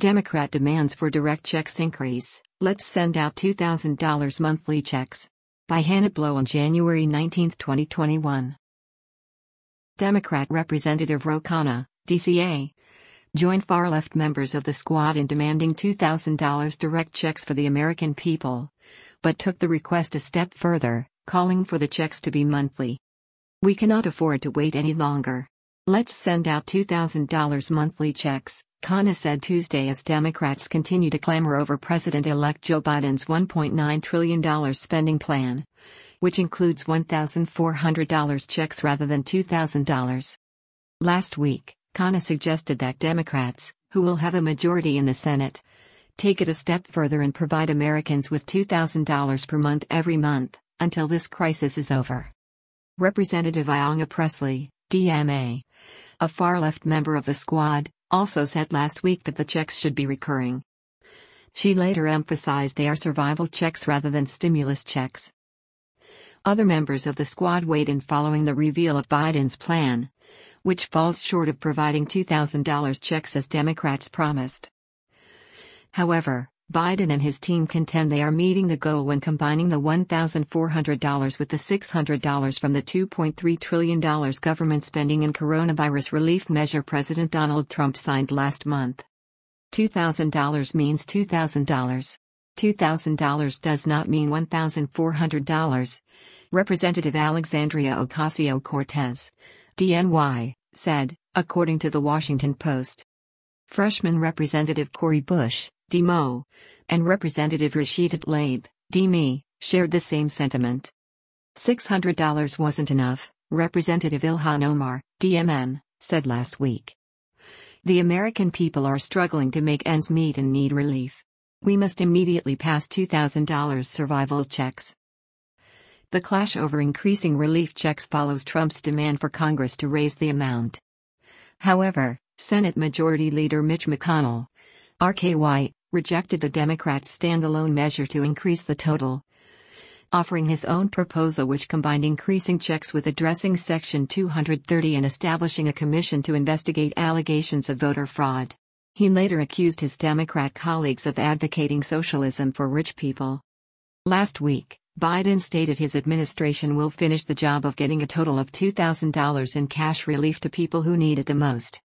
Democrat demands for direct checks increase. Let's send out $2,000 monthly checks. By Hannah Blow on January 19, 2021. Democrat Representative Ro Khanna, DCA, joined far-left members of the Squad in demanding $2,000 direct checks for the American people, but took the request a step further, calling for the checks to be monthly. "We cannot afford to wait any longer. Let's send out $2,000 monthly checks," Khanna said Tuesday as Democrats continue to clamor over President-elect Joe Biden's $1.9 trillion spending plan, which includes $1,400 checks rather than $2,000. Last week, Khanna suggested that Democrats, who will have a majority in the Senate, take it a step further and provide Americans with $2,000 per month every month, until this crisis is over. Representative Ayanna Pressley, DMA, a far-left member of the Squad, also said last week that the checks should be recurring. She later emphasized they are survival checks rather than stimulus checks. Other members of the Squad weighed in following the reveal of Biden's plan, which falls short of providing $2,000 checks as Democrats promised. However, Biden and his team contend they are meeting the goal when combining the $1,400 with the $600 from the $2.3 trillion government spending in coronavirus relief measure President Donald Trump signed last month. $2,000 means $2,000. $2,000 does not mean $1,400, Representative Alexandria Ocasio-Cortez, DNY, said, according to The Washington Post. Freshman Representative Cori Bush, DMO, and Representative Rashida Tlaib, DME, shared the same sentiment. $600 wasn't enough, Representative Ilhan Omar, DMN, said last week. The American people are struggling to make ends meet and need relief. We must immediately pass $2,000 survival checks. The clash over increasing relief checks follows Trump's demand for Congress to raise the amount. However, Senate Majority Leader Mitch McConnell, RKY, rejected the Democrats' standalone measure to increase the total, offering his own proposal which combined increasing checks with addressing Section 230 and establishing a commission to investigate allegations of voter fraud. He later accused his Democrat colleagues of advocating socialism for rich people. Last week, Biden stated his administration will finish the job of getting a total of $2,000 in cash relief to people who need it the most.